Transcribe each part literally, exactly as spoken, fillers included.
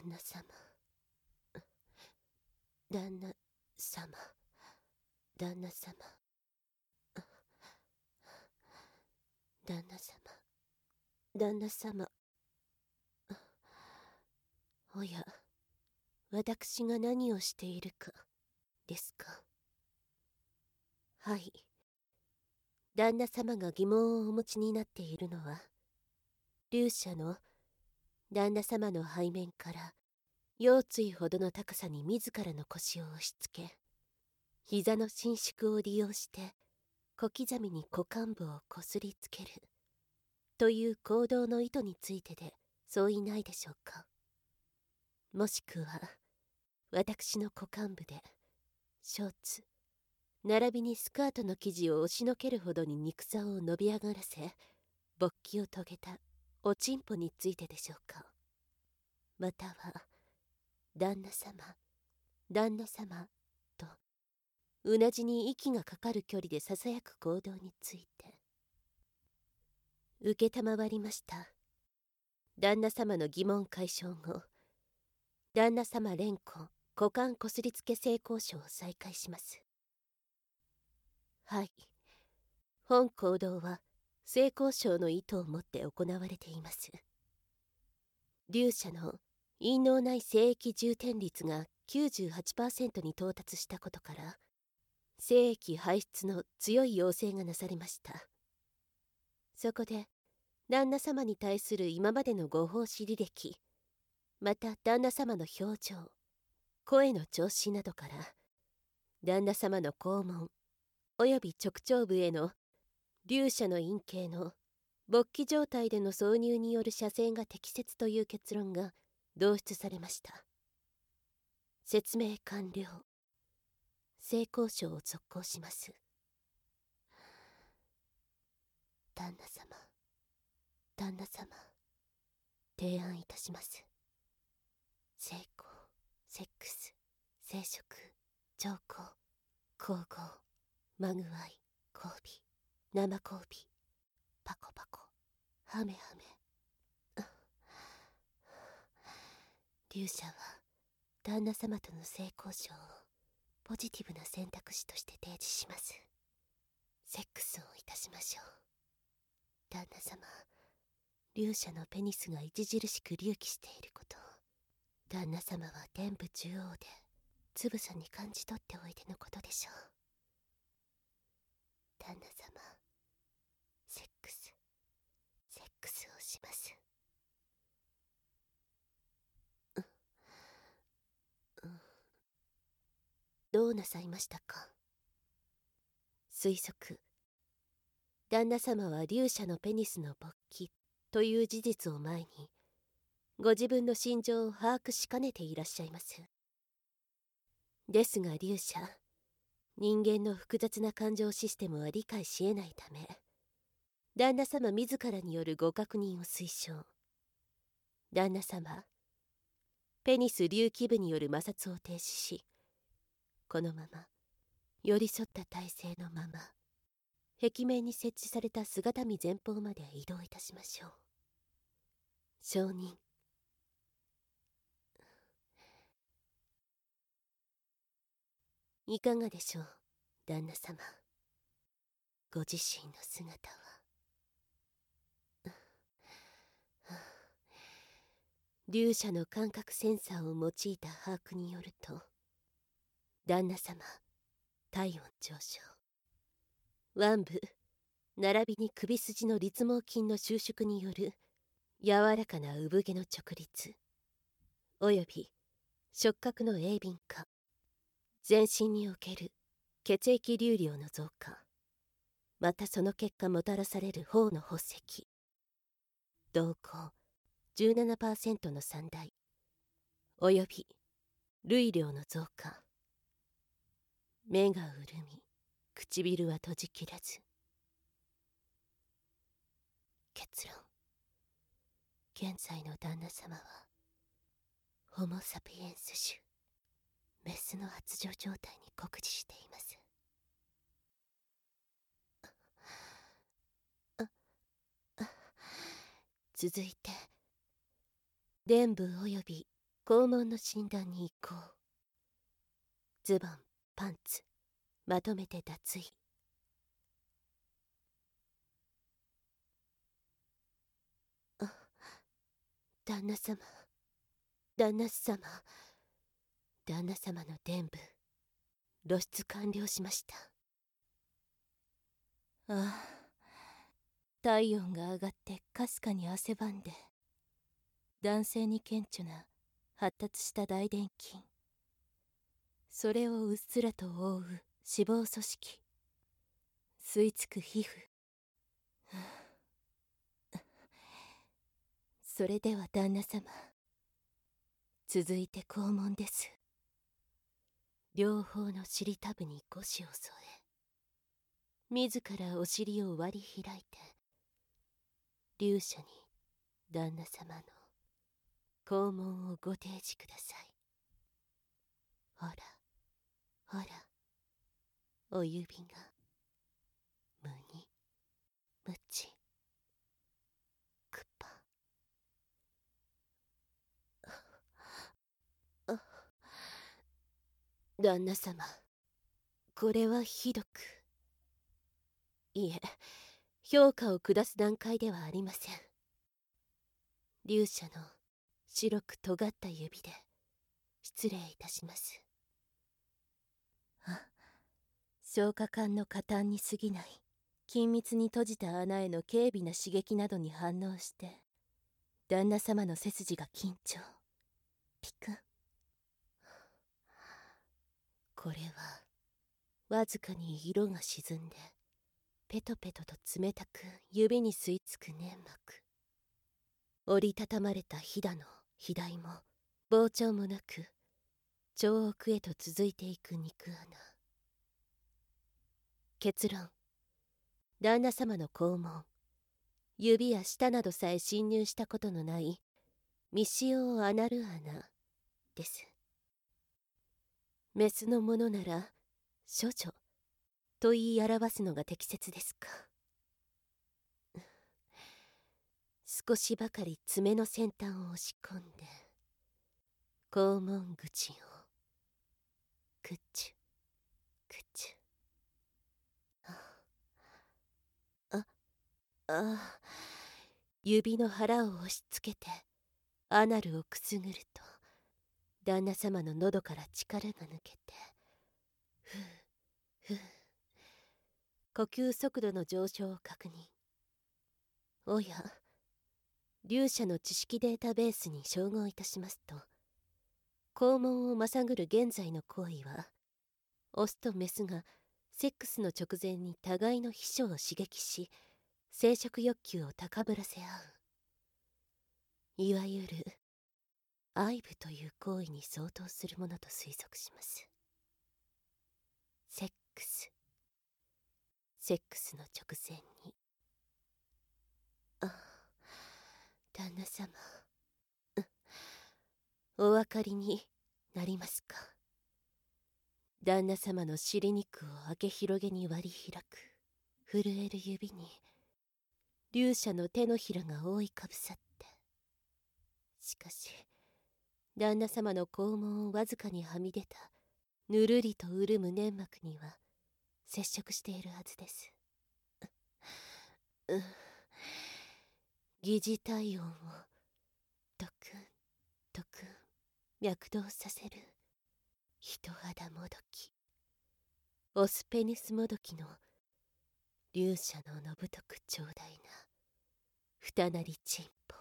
那様、旦那様、旦那様、旦那様、旦那様。おや、私が何をしているかですか。はい、旦那様が疑問をお持ちになっているのは、龍舎の旦那様の背面から腰椎ほどの高さに自らの腰を押し付け、膝の伸縮を利用して小刻みに股間部をこすりつけるという行動の意図についてで相違ないでしょうか。もしくは私の股間部でショーツ並びにスカートの生地を押しのけるほどに肉さを伸び上がらせ勃起を遂げたおちんぽについてでしょうか。または旦那様、旦那様とうなじに息がかかる距離でささやく行動について。承りました。旦那様の疑問解消後、旦那様連呼股間こすりつけ性交渉を再開します。はい、本行動は性交渉の意図をもって行われています。龍舎の陰嚢内精液充填率が きゅうじゅうはちパーセント に到達したことから、精液排出の強い要請がなされました。そこで旦那様に対する今までのご奉仕履歴、また旦那様の表情、声の調子などから、旦那様の肛門および直腸部への龍舎の陰茎の勃起状態での挿入による射精が適切という結論が導出されました。説明完了。性交渉を続行します。旦那様、旦那様、提案いたします。性交、セックス、生殖、聴講、交合、まぐわい、交尾、生交尾、パコパコ、ハメハメ。龍舎は旦那様との性交渉をポジティブな選択肢として提示します。セックスをいたしましょう。旦那様、龍舎のペニスが著しく隆起していることを旦那様は天部中央でつぶさに感じ取っておいてのことでしょう。旦那様、セックスセックスをします。う、うん、どうなさいましたか。推測、旦那様は龍舎のペニスの勃起という事実を前にご自分の心情を把握しかねていらっしゃいます。ですが龍舎、人間の複雑な感情システムは理解し得ないため、旦那様自らによるご確認を推奨。旦那様、ペニス隆起部による摩擦を停止し、このまま寄り添った体勢のまま壁面に設置された姿見前方まで移動いたしましょう。承認。いかがでしょう、旦那様。ご自身の姿は。龍舎の感覚センサーを用いた把握によると、旦那様、体温上昇、腕部並びに首筋の立毛筋の収縮による柔らかな産毛の直立および触覚の鋭敏化、全身における血液流量の増加、またその結果もたらされる頬の発赤、瞳孔 じゅうななパーセント の散大および涙量の増加、目が潤み唇は閉じきらず。結論、現在の旦那様はホモ・サピエンス種メスの発情状態に酷似しています。続いて臀部および肛門の診断に行こう。ズボン、パンツ、まとめて脱衣。あ、旦那様、旦那様、旦那様の伝部、露出完了しました。ああ、体温が上がってかすかに汗ばんで、男性に顕著な発達した大臀筋、それをうっすらと覆う脂肪組織、吸い付く皮膚。それでは旦那様、続いて肛門です。両方の尻たぶに腰を添え、自らお尻を割り開いて、流射に旦那様の肛門をご提示ください。ほらほら、お指がむにむちくぱ。あ、旦那様、これはひどく。いえ、評価を下す段階ではありません。流射の白く尖った指で失礼いたします。あ、消化管の加担に過ぎない。緊密に閉じた穴への軽微な刺激などに反応して旦那様の背筋が緊張。ピクン。これはわずかに色が沈んでペトペトと冷たく指に吸い付く粘膜。折りたたまれたひだの肥大も膨張もなく腸奥へと続いていく肉穴。結論、旦那様の肛門、指や舌などさえ侵入したことのない未使用アナル穴です。メスのものなら処女と言い表すのが適切ですか。少しばかり爪の先端を押し込んで肛門口をくちゅくちゅ。あああ、指の腹を押しつけてアナルをくすぐると旦那様の喉から力が抜けて、ふうふう、呼吸速度の上昇を確認。おや、流射の知識データベースに照合いたしますと、肛門をまさぐる現在の行為はオスとメスがセックスの直前に互いの秘書を刺激し生殖欲求を高ぶらせ合う、いわゆる愛撫という行為に相当するものと推測します。セックスセックスの直前に。あ、旦那様、お分かりになりますか。旦那様の尻肉を明け広げに割り開く震える指に流射の手のひらが覆いかぶさって、しかし旦那様の肛門をわずかにはみ出たぬるりと潤む粘膜には接触しているはずです。う、疑似体温をドクンドクン脈動させる人肌もどき、オスペニスもどきの流射ののぶとく長大な二なりチンポ。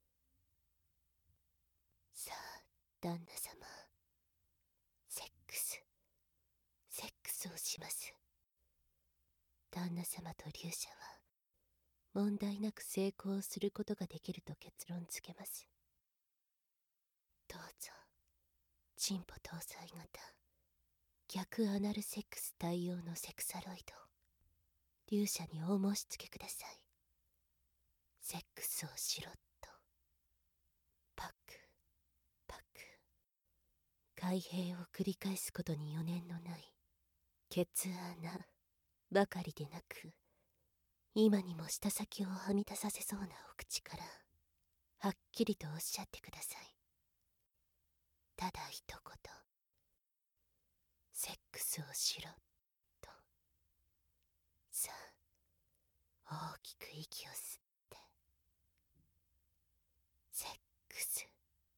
さあ旦那様、セックスセックスをします。旦那様と流射は問題なく成功することができると結論付けます。どうぞ、チンポ搭載型逆アナルセックス対応のセクサロイド流射にお申し付けください。セックスをしろと。パクパク、開閉を繰り返すことに余念のないケツ穴ばかりでなく、今にも舌先をはみ出させそうなお口からはっきりとおっしゃってください。 ただ一言、セックスをしろと。さあ、大きく息を吸って、セックス。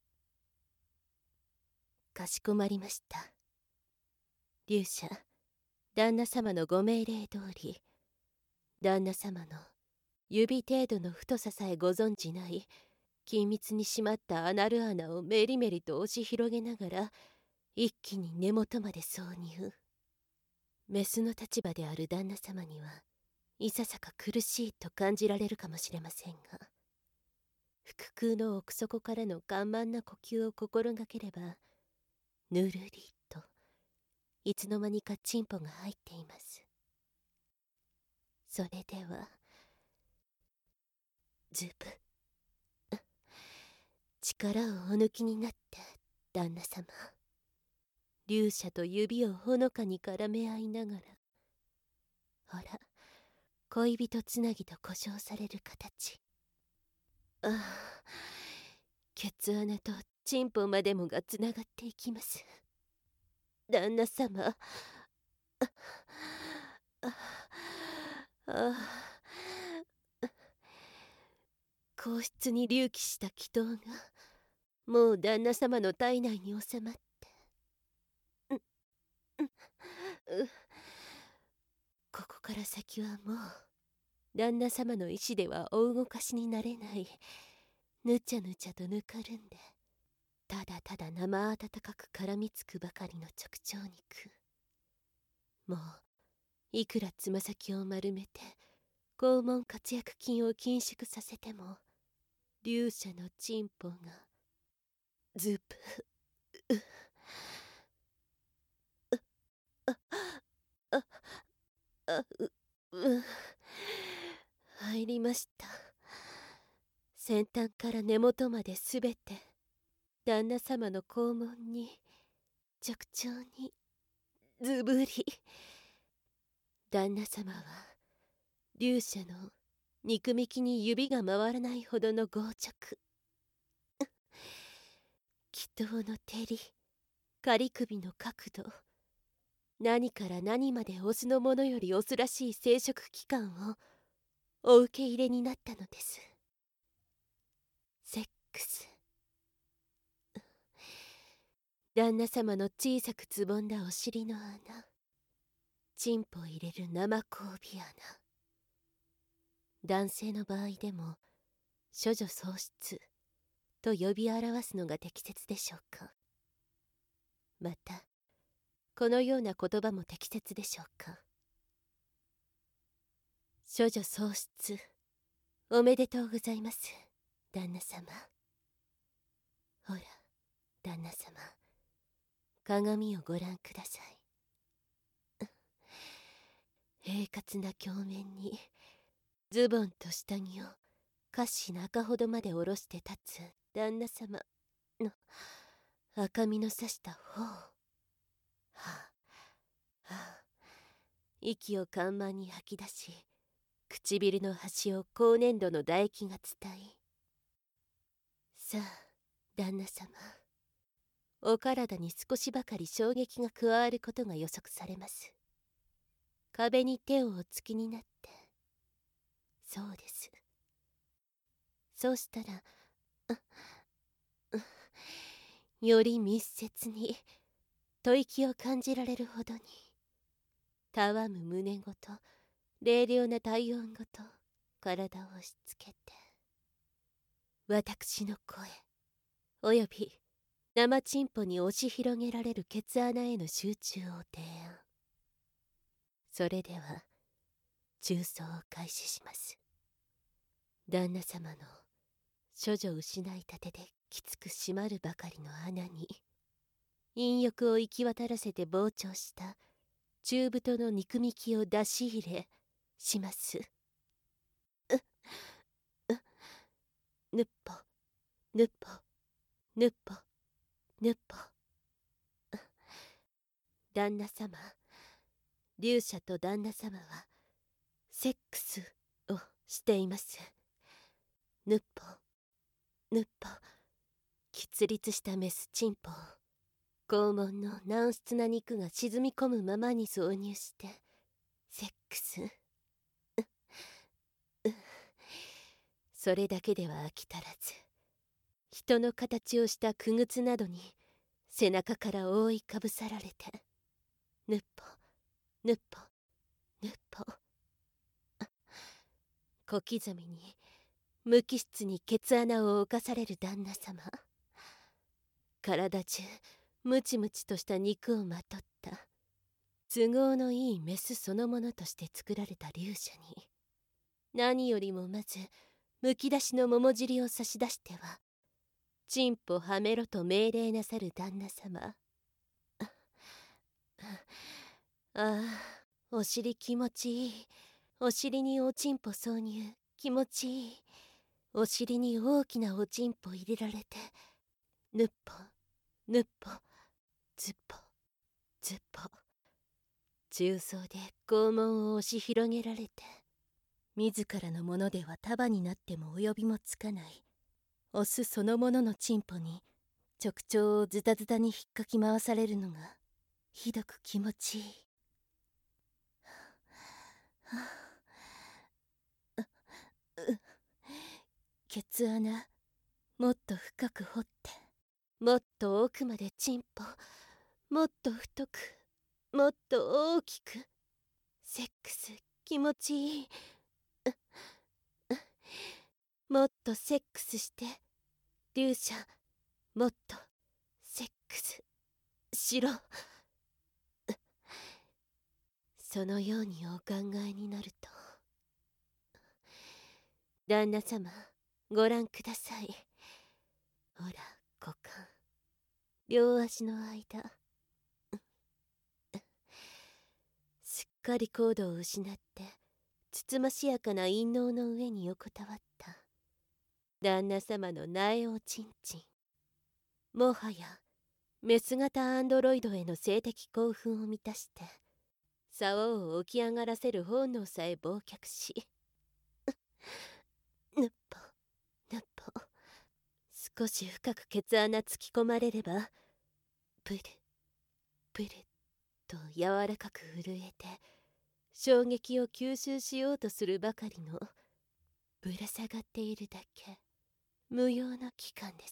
かしこまりました。龍舎、旦那様のご命令通り、旦那様の指程度の太ささえご存じない緊密に締まったアナル穴をメリメリと押し広げながら、一気に根元まで挿入。メスの立場である旦那様にはいささか苦しいと感じられるかもしれませんが、腹空の奥底からの緩慢な呼吸を心がければ、ぬるりといつの間にかチンポが入っています。それではズブ、力をお抜きになって旦那様、龍舎と指をほのかに絡め合いながら、ほら、恋人つなぎと呼称される形。ああ、ケツ穴とチンポまでもがつながっていきます。旦那様、あああ、皇室に隆起した祈祷がもう旦那様の体内に収まって、ううここから先はもう旦那様の意志ではお動かしになれない、ぬちゃぬちゃとぬかるんで、ただただ生温かく絡みつくばかりの直腸肉。もういくらつま先を丸めて肛門活躍筋を緊縮させても、龍舎のチンポがズブうあああうう入りました。先端から根元まですべて旦那様の肛門に直腸にズブリ。旦那様は龍舎の肉幹に指が回らないほどの強直。祈祷の照り、仮首の角度、何から何までオスのものよりオスらしい生殖器官をお受け入れになったのです。セックス。旦那様の小さくつぼんだお尻の穴、チンポ入れる生交尾穴。男性の場合でも処女喪失と呼び表すのが適切でしょうか。またこのような言葉も適切でしょうか。処女喪失おめでとうございます、旦那様。ほら旦那様、鏡をご覧ください。平滑な鏡面にズボンと下着を下肢中ほどまで下ろして立つ旦那様の赤みのさした頬。はあはあ、息を緩慢に吐き出し、唇の端を高粘度の唾液が伝い、さあ旦那様、お体に少しばかり衝撃が加わることが予測されます。壁に手をおつきになって、そうです。そうしたら、より密接に吐息を感じられるほどに、たわむ胸ごと冷涼な体温ごと体を押し付けて、私の声および生チンポに押し広げられるケツ穴への集中を提案。それでは中操を開始します。旦那様の処女失いたてできつく締まるばかりの穴に陰欲を行き渡らせて膨張した中太の肉幹を出し入れします。ううぬっぽぬっぽぬっぽぬっぽ。旦那様、龍舎と旦那様はセックスをしています。ぬっぽぬっぽ、喫立したメスチンポを肛門の軟質な肉が沈み込むままに挿入してセックス。それだけでは飽き足らず、人の形をした傀儡などに背中から覆いかぶさられて、ぬっぽぬっぽぬっぽ、小刻みに無機質にケツ穴を侵される旦那様。体中ムチムチとした肉をまとった都合のいいメスそのものとして作られた竜舎に、何よりもまずむき出しの桃尻を差し出してはチンポはめろと命令なさる旦那様。ああ、お尻気持ちいい。お尻におちんぽ挿入気持ちいい。お尻に大きなおちんぽ入れられて、ぬっぽぬっぽずっぽずっぽ、重曹で肛門を押し広げられて、自らのものでは束になっても及びもつかないオスそのもののチンポに直腸をズタズタに引っかき回されるのがひどく気持ちいい。ケツ穴もっと深く掘って、もっと奥までチンポ、もっと太く、もっと大きく。セックス気持ちいい。もっとセックスして、竜舎もっとセックスしろ。そのようにお考えになると、旦那様ご覧ください。ほら股間、両足の間、すっかり高度を失ってつつましやかな陰嚢の上に横たわった旦那様の苗おちんちん。もはやメス型アンドロイドへの性的興奮を満たして竿を起き上がらせる本能さえ忘却し、ぬっぽぬっぽ、少し深くケツ穴突き込まれればプルプルと柔らかく震えて衝撃を吸収しようとするばかりのぶら下がっているだけ無用な器官です。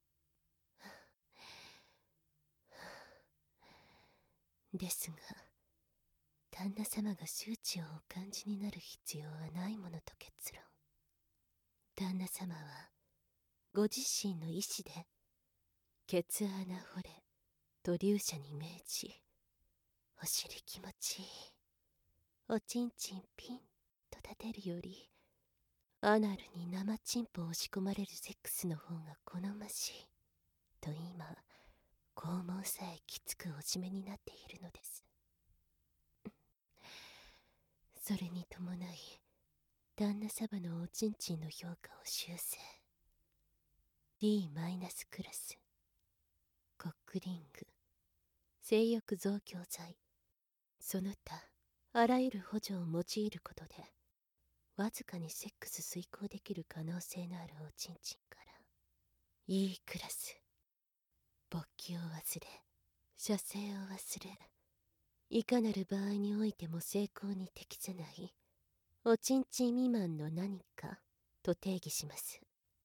ですが旦那様が周知をお感じになる必要はないものと結論。旦那様はご自身の意志でケツ穴掘れと竜舎に命じ、お尻気持ちいい、おちんちんピンと立てるよりアナルに生チンポを押し込まれるセックスの方が好ましいと今肛門さえきつくおしめになっているのです。それに伴い旦那様のおちんちんの評価を修正 ディー クラス、コックリング、性欲増強剤、その他あらゆる補助を用いることでわずかにセックス遂行できる可能性のあるおちんちんから E クラス、勃起を忘れ射精を忘れいかなる場合においても成功に適さないおちんちん未満の何かと定義します。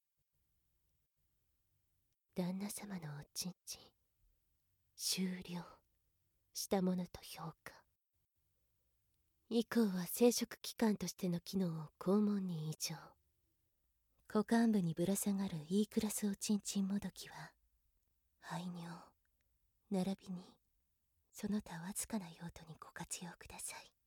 旦那様のおちんちん終了したものと評価。以降は生殖器官としての機能を肛門に移譲。股間部にぶら下がる E クラスおちんちんもどきは排尿並びにその他わずかな用途にご活用ください。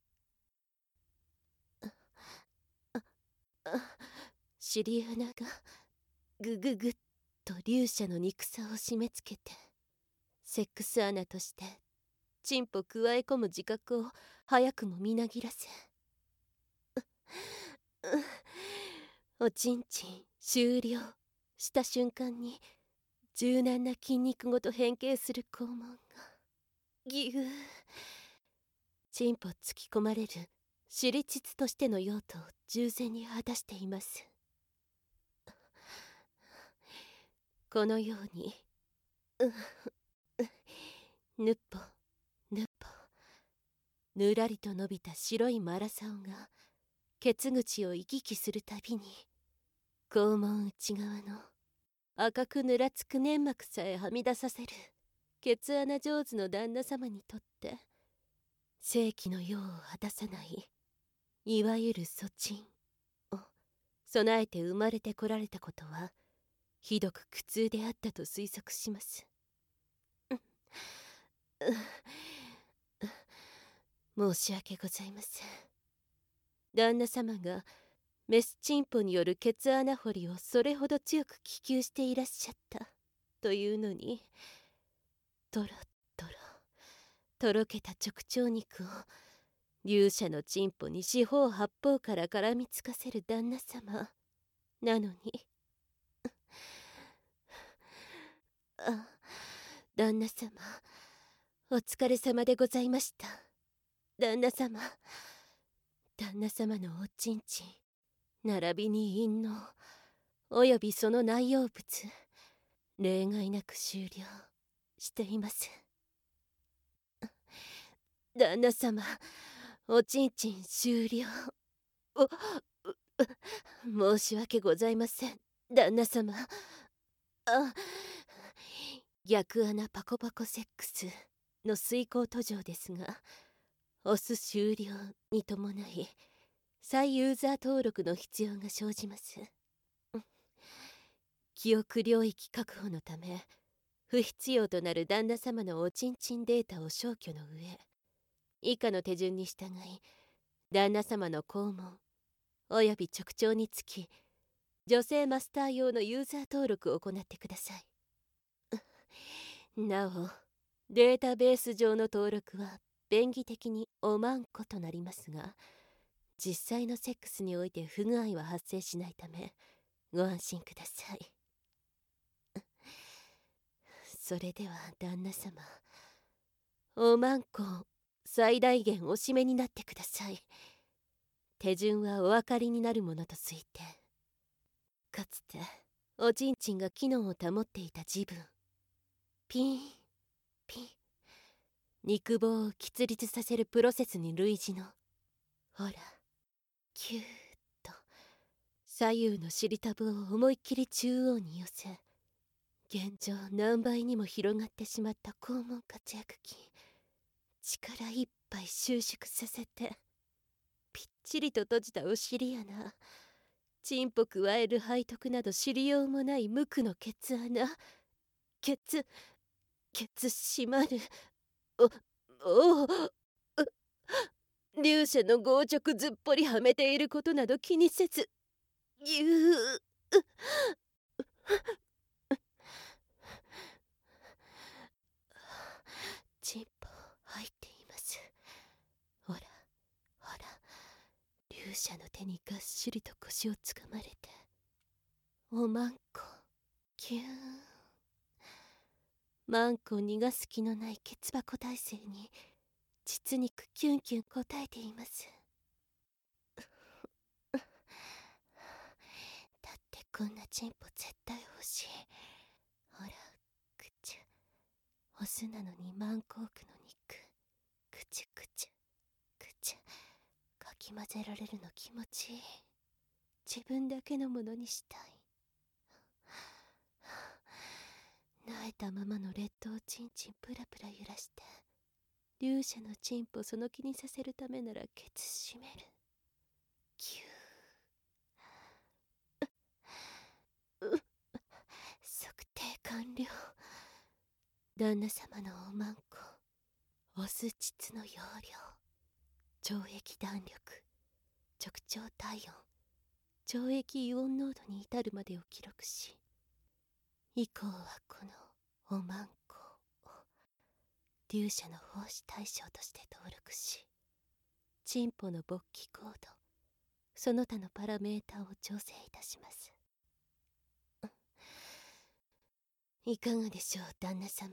ああ尻穴がぐぐぐっと竜舎の肉さを締め付けてセックス穴としてチンポ加え込む自覚を早くもみなぎらせおちんちん終了した瞬間に柔軟な筋肉ごと変形する肛門がぎゅーチンポ突き込まれる尻膣としての用途を従前に果たしています。このようにぬっぽぬっぽ、ぬらりと伸びた白いマラサオがケツ口を行き来するたびに、肛門内側の赤くぬらつく粘膜さえはみ出させるケツ穴上手の旦那様にとって正規の用を果たさない、いわゆる粗沈を備えて生まれてこられたことはひどく苦痛であったと推測します。申し訳ございません。旦那様がメスチンポによるケツ穴掘りをそれほど強く希求していらっしゃったというのに、とろとろとろけた直腸肉を勇者のチンポに四方八方から絡みつかせる旦那様なのにあ、旦那様、お疲れ様でございました。旦那様、旦那様のおちんちん並びに陰嚢およびその内容物、例外なく終了しています。旦那様、おちんちん終了。お、申し訳ございません、旦那様。あ、逆穴パコパコセックスの遂行途上ですが、オス終了に伴い再ユーザー登録の必要が生じます。記憶領域確保のため不必要となる旦那様のおちんちんデータを消去の上、以下の手順に従い旦那様の肛門および直腸につき女性マスター用のユーザー登録を行ってください。なおデータベース上の登録は便宜的におまんことなりますが、実際のセックスにおいて不具合は発生しないためご安心ください。それでは旦那様、おまんこを最大限お締めになってください。手順はお分かりになるものと推定。かつておちんちんが機能を保っていた自分、ピンピン肉棒を喫立させるプロセスに類似の、ほらキューッと左右の尻タブを思いっきり中央に寄せ、現状何倍にも広がってしまった肛門活躍筋、力いっぱい収縮させて、ぴっちりと閉じたお尻穴、チンポ加える背徳など知りようもない無垢のケツ穴、ケツケツ閉まる、おおお勇者の強直ずっぽりはめていることなど気にせず、ぎゅうチンポ入っています。ほらほら、勇者の手にがっしりと腰をつかまれて、おまんこキューン、マンコ逃がす気のないケツ箱体勢に実にくキュンキュン答えています。だってこんなチンポ絶対欲しい。ほらくちゅ、オスなのにマンコークの肉、くちゅくちゅくちゅ、かき混ぜられるの気持ちいい。自分だけのものにしたい。萎えたままの劣等チンチンプラプラ揺らして、勇者のチンポその気にさせるためならケツ締める。キュー測定完了。旦那様のおまんこ、オス膣の容量、腸液弾力、直腸体温、腸液イオン濃度に至るまでを記録し、以降はこのおまんこを勇者の奉仕対象として登録し、チンポの勃起高度、その他のパラメータを調整いたします。いかがでしょう旦那様。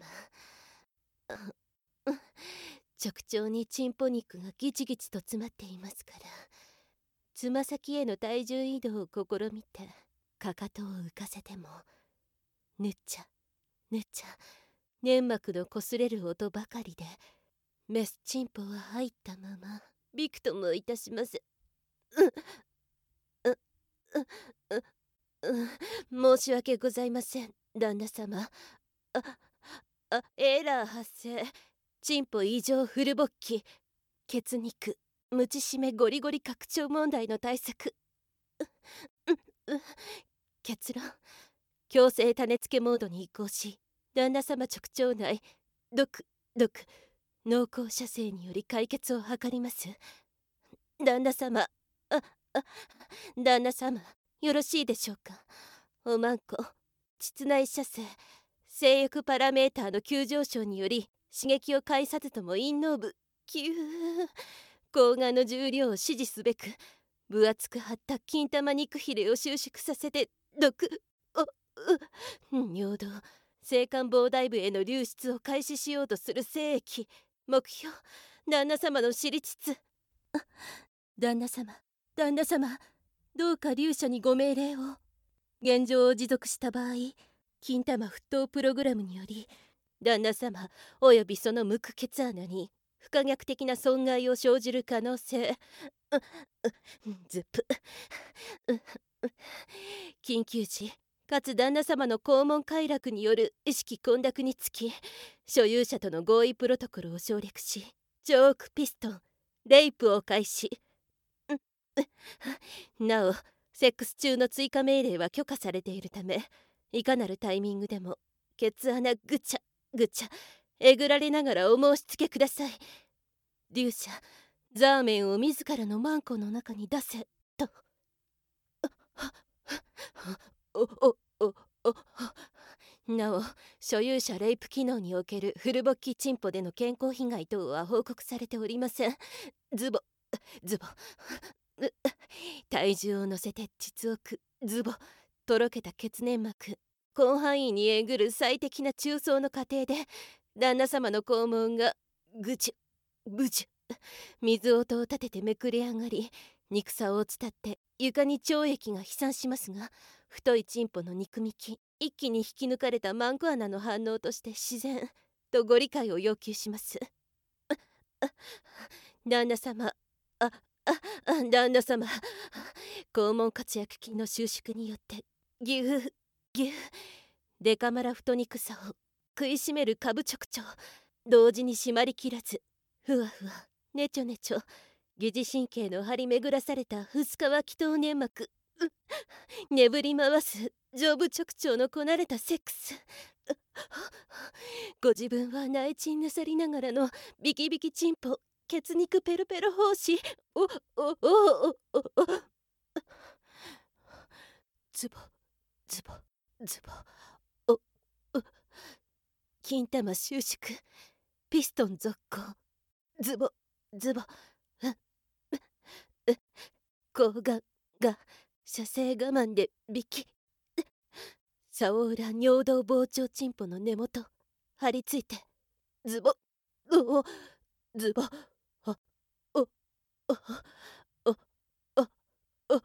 直腸にチンポ肉がギチギチと詰まっていますから、つま先への体重移動を試みてかかとを浮かせてもぬっちゃぬっちゃ粘膜の擦れる音ばかりでメスチンポは入ったままびくともいたしません。ううううう申し訳ございません旦那様。ああエラー発生。チンポ異常フル勃起。血肉ムチ締めゴリゴリ拡張問題の対策。ううう結論、強制種付けモードに移行し旦那様直腸内毒毒濃厚射精により解決を図ります。旦那様、ああ旦那様、よろしいでしょうか。おまんこ膣内射精性欲パラメーターの急上昇により刺激を介さずとも陰嚢部キュー睾丸の重量を指示すべく分厚く張った金玉肉ひれを収縮させて毒おう尿道性感膨大部への流出を開始しようとする精液。目標旦那様の尻膣。旦那様旦那様、どうか龍舎にご命令を。現状を持続した場合金玉沸騰プログラムにより旦那様およびその無垢血穴に不可逆的な損害を生じる可能性。ズップ緊急時かつ旦那様の肛門快楽による意識混濁につき所有者との合意プロトコルを省略しチョークピストンレイプを開始。なおセックス中の追加命令は許可されているためいかなるタイミングでもケツ穴ぐちゃぐちゃえぐられながらお申し付けください。龍舎ザーメンを自らのマンコの中に出せと。おおおおなお所有者レイプ機能におけるフル勃起チンポでの健康被害等は報告されておりません。ズボズボ体重を乗せて膣奥ズボとろけた血粘膜広範囲にえぐる最適な中層の過程で旦那様の肛門がぐちゅぶちゅ水音を立ててめくれ上がり肉さを伝って床に腸液が飛散しますが太いチンポの肉幹一気に引き抜かれたマンコ穴の反応として自然とご理解を要求します。旦那様ああ旦那様肛門活躍筋の収縮によってぎゅうぎゅうデカマラ太肉さを食いしめる下部直腸同時に締まりきらずふわふわねちょねちょ疑似神経の張り巡らされた薄皮気頭粘膜眠り回す上部直腸のこなれたセックス。ご自分は内鎮なさりながらのビキビキチンポ血肉ペロペロ奉仕おおおおおおズボズボズボおお金玉収縮ピストン続行ズボズボ睾丸が射精我慢でビキサオーラ尿道膨張チンポの根元張り付いてズボおズボおおおおおお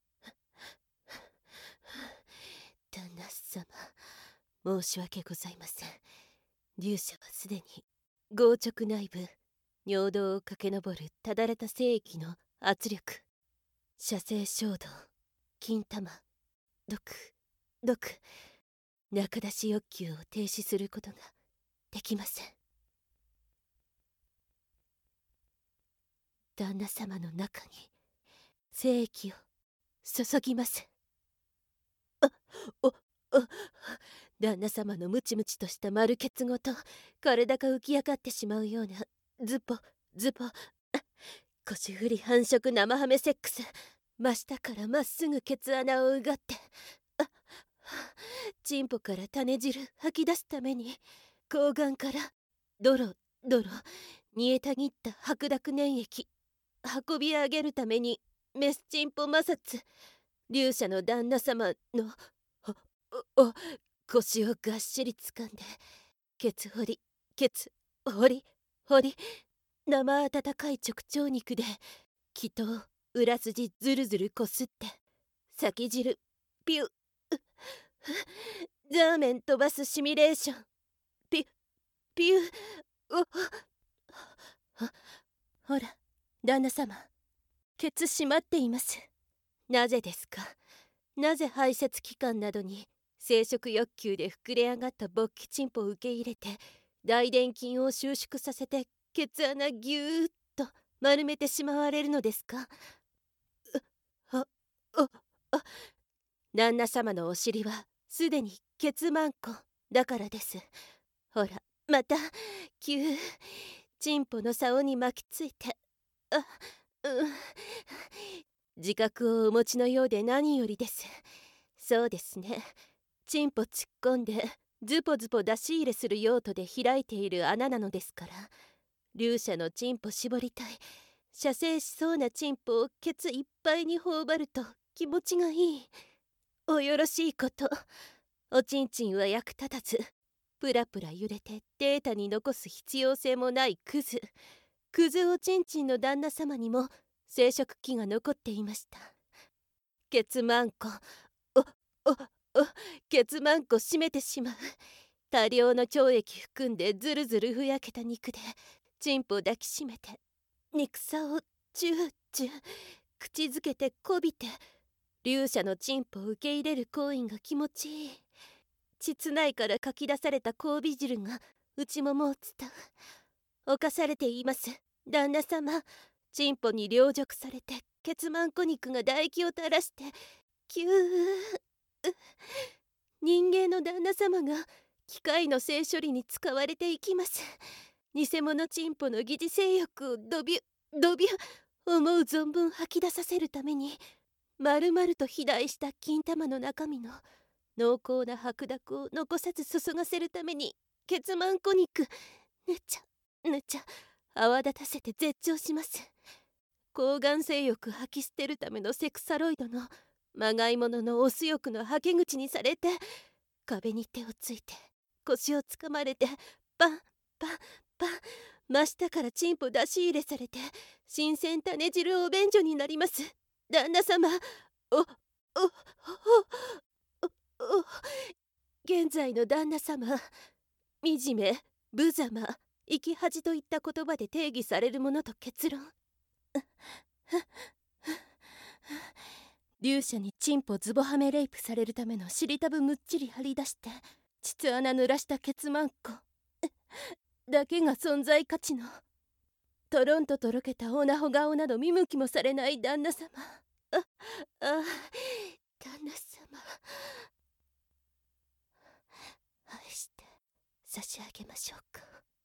旦那様申し訳ございません。龍舎はすでに合直内部尿道を駆け上るただれた精液の圧力射精衝動金玉毒毒中出し欲求を停止することができません。旦那様の中に精液を注ぎます。あおお旦那様のムチムチとした丸ケツごと体が浮き上がってしまうようなズポズポ腰振り繁殖生ハメセックス真下からまっすぐケツ穴をうがってあチンポから種汁吐き出すために睾丸からドロドロ煮えたぎった白濁粘液運び上げるためにメスチンポ摩擦龍舎の旦那様のおお腰をがっしり掴んでケツ掘りケツ掘り掘り生温かい直腸肉で気頭裏筋ずるずるこすって先汁ピュッザーメン飛ばすシミュレーションピュッピュー。おほら、旦那様、ケツ閉まっています。なぜですか？なぜ排泄器官などに生殖欲求で膨れ上がった勃起チンポを受け入れて、大臀筋を収縮させてケツ穴ぎゅーっと丸めてしまわれるのですか？あ、あ、あ、旦那様のお尻はすでにケツマンコだからです。ほら、またキュー、チンポの竿に巻きついて、あ、うん、自覚をお持ちのようで何よりです。そうですね、チンポ突っ込んでズポズポ出し入れする用途で開いている穴なのですから、勇者のチンポ絞りたい、射精しそうなチンポをケツいっぱいに頬張ると気持ちがいい。およろしいこと。おちんちんは役立たず、プラプラ揺れてデータに残す必要性もないクズクズおちんちんの旦那様にも生殖器が残っていました。ケツマンコ、おおおケツマンコ締めてしまう。多量の腸液含んでずるずるふやけた肉でチンポ抱きしめて、肉さをチューチュー口づけてこびて、勇者のチンポを受け入れる行為が気持ちいい。膣内からかき出された交尾汁が内ももを伝う。犯されています旦那様。チンポに凌辱されてケツマンコ肉が唾液を垂らしてキュー。人間の旦那様が機械の性処理に使われていきます。偽物チンポの疑似性欲をドビュドビュ思う存分吐き出させるために、丸々と肥大した金玉の中身の濃厚な白濁を残さず注がせるために、ケツマンコ肉ぬちゃぬちゃ泡立たせて絶頂します。抗がん性欲吐き捨てるためのセクサロイドのまがいもののオス欲のはけ口にされて、壁に手をついて腰をつかまれてパンパンパン、真下からチンポ出し入れされて新鮮種汁お便所になります旦那様。おおおおおお現在の旦那様、惨め、無様、生き恥といった言葉で定義されるものと結論。勇者にチンポズボハメレイプされるための尻タブむっちり張り出して膣穴濡らしたケツマンコだけが存在価値の、とろんととろけたオナホ顔など見向きもされない旦那様。ああ旦那様、愛して差し上げましょうか。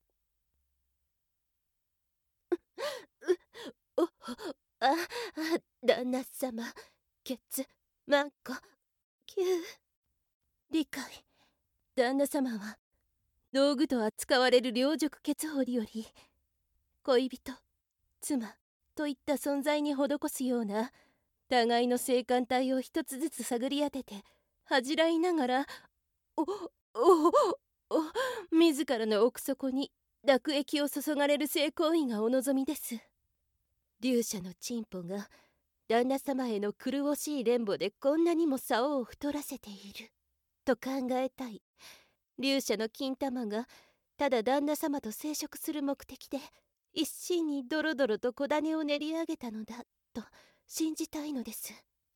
おああ旦那様、ケツマンコキュー。理解。旦那様は道具と扱われる両辱ケツ掘りより恋人、妻といった存在に施すような互いの性感帯を一つずつ探り当てて恥じらいながら、おおおお自らの奥底に濁液を注がれる性行為がお望みです。勇者のチンポが旦那様への苦しい連母でこんなにも竿を太らせていると考えたい。勇者の金玉がただ旦那様と生殖する目的で一心にドロドロと小種を練り上げたのだと信じたいのです。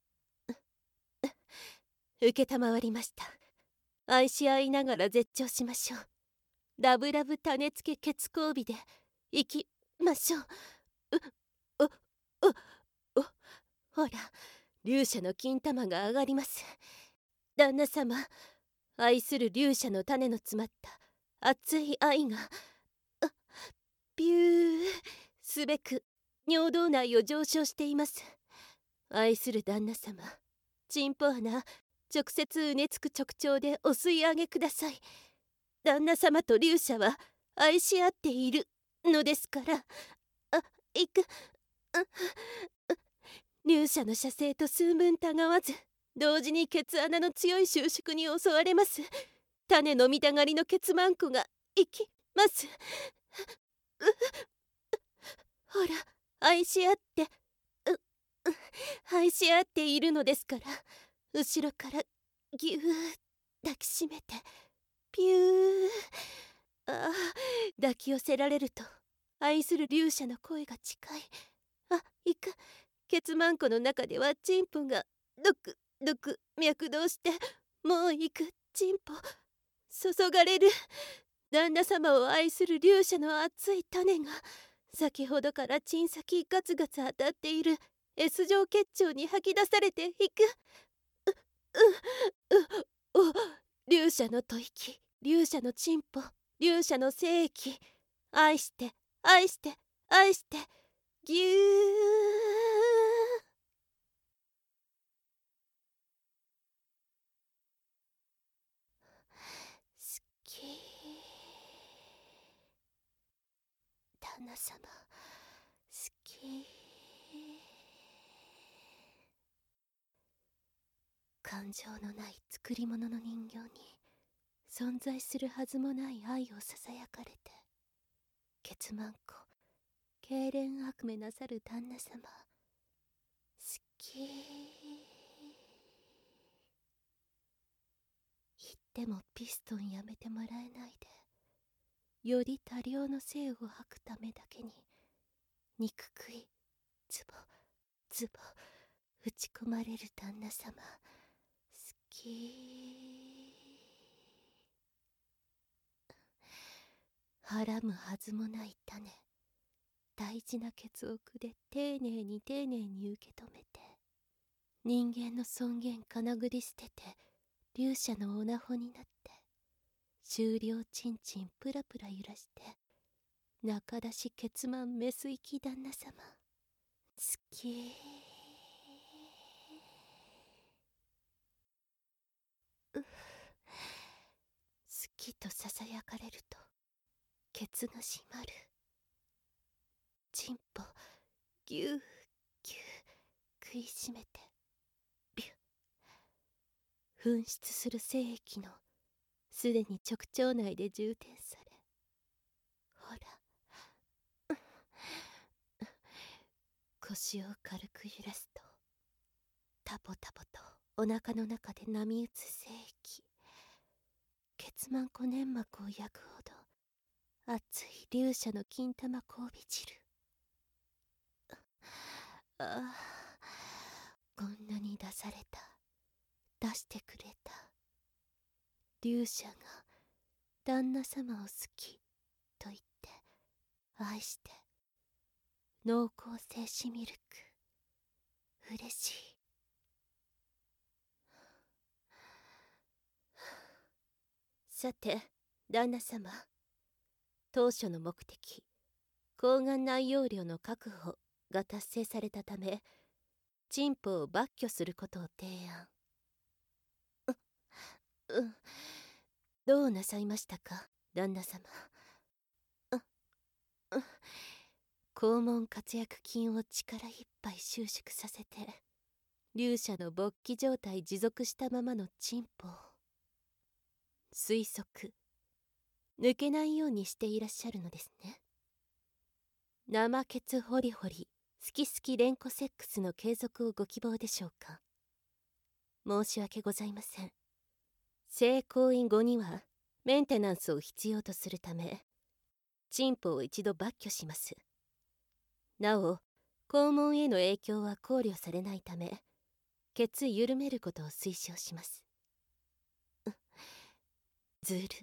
うけたまわりました。愛し合いながら絶頂しましょう。ラブラブ種付けケツ交尾でいきましょう。うおおおほら、勇者の金玉が上がります。旦那様、愛する勇者の種の詰まった熱い愛があビューすべく尿道内を上昇しています。愛する旦那様、チンポ穴直接うねつく直腸でお吸い上げください。旦那様と勇者は愛し合っているのですから。あ、いく勇者の射精と数分たがわず同時にケツ穴の強い収縮に襲われます。種飲みたがりのケツマンコがいきますほら、愛し合って愛し合っているのですから。後ろからぎゅー抱きしめてピューああ、抱き寄せられると愛する勇者の声が近い。あ、行く。ケツマンコの中ではチンポがドクドク脈動して、もう行くチンポ注がれる。旦那様を愛する勇者の熱い種が先ほどからチン先ガツガツ当たっている S 状結腸に吐き出されていく。うううお、勇者の吐息、勇者のチンポ、勇者の精液、愛して愛して愛してぎゅー。好き。旦那様好き。感情のない作り物の人形に存在するはずもない愛をささやかれて、ケツマンコ痙攣悪夢なさる旦那様好き。言ってもピストンやめてもらえないで、より多量の精を吐くためだけに憎くいズボズボ打ち込まれる旦那様好き。はらむはずもない種、大事な血をくで丁寧に丁寧に受け止めて、人間の尊厳かなぐり捨てて勇者のおなほになって、終了ちんちんプラプラ揺らして、中出しケツマンメス行き旦那様好き。う好きとささやかれるとケツが締まる。チンポぎゅうぎゅう食いしめてビュッ、噴出する精液のすでに直腸内で充填され、ほら腰を軽く揺らすとタポタポとお腹の中で波打つ精液、ケツマンコ粘膜を焼くほど熱い流射の金玉交尾汁。ああ、こんなに出された、出してくれた。流射が旦那様を好きと言って愛して、濃厚精子ミルク嬉しい。さて旦那様、当初の目的睾丸内容量の確保が達成されたため、チンポを抜去することを提案。う、うん、どうなさいましたか旦那様。う、うん、肛門活躍筋を力いっぱい収縮させて、流射の勃起状態持続したままのチンポを推測抜けないようにしていらっしゃるのですね。生ケツホリホリ好き好き連呼セックスの継続をご希望でしょうか。申し訳ございません。性行為後にはメンテナンスを必要とするため、チンポを一度抜去します。なお肛門への影響は考慮されないため、ケツ緩めることを推奨します。ずる。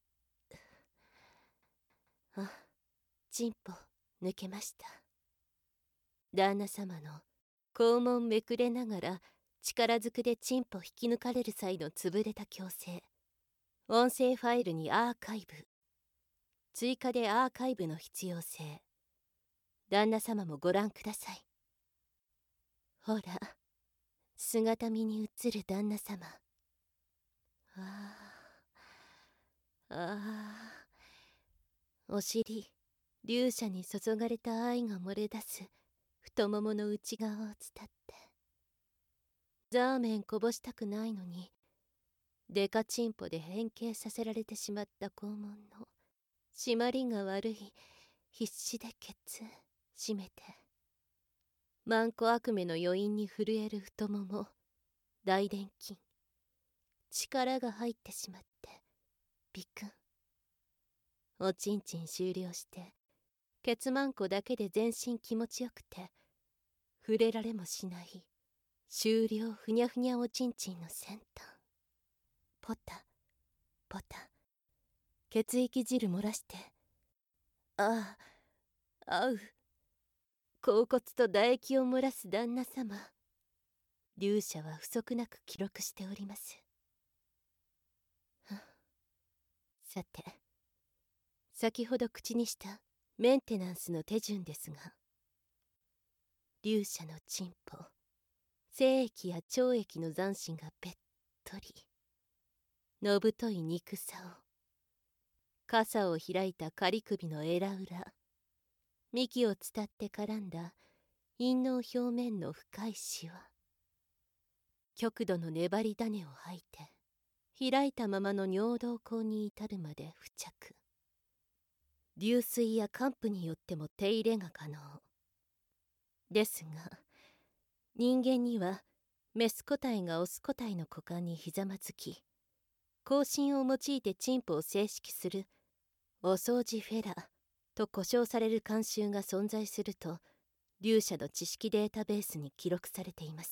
あ、チンポ抜けました。旦那様の肛門めくれながら力ずくでチンポ引き抜かれる際の潰れた矯正、音声ファイルにアーカイブ、追加でアーカイブの必要性、旦那様もご覧ください。ほら、姿見に映る旦那様。ああ、ああ、お尻、流射に注がれた愛が漏れ出す太ももの内側を伝って、ザーメンこぼしたくないのにデカチンポで変形させられてしまった肛門の締まりが悪い、必死でケツ締めて、マンコ悪夢の余韻に震える太もも、大臀筋、力が入ってしまってビクン。 おちんちん終了してケツマンコだけで全身気持ちよくて触れられもしない終了ふにゃふにゃおちんちんの先端、ポタポタ血液汁漏らして、あああう甲骨と唾液を漏らす旦那様、龍舎は不足なく記録しております。さて、先ほど口にしたメンテナンスの手順ですが、龍舎のチンポ、精液や腸液の残滓がべっとり、のぶとい肉さを、傘を開いた仮首のエラ裏、幹を伝って絡んだ陰嚢表面の深いシワ、極度の粘り種を吐いて開いたままの尿道口に至るまで付着。流水や寒風によっても手入れが可能ですが、人間にはメス個体がオス個体の股間にひざまずき、口針を用いてチンポを正式するお掃除フェラと呼称される慣習が存在すると龍舎の知識データベースに記録されています。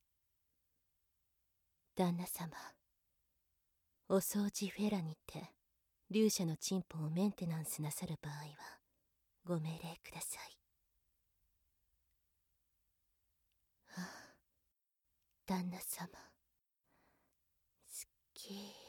旦那様、お掃除フェラにて龍舎のチンポをメンテナンスなさる場合はご命令ください。はあ、旦那様、好き。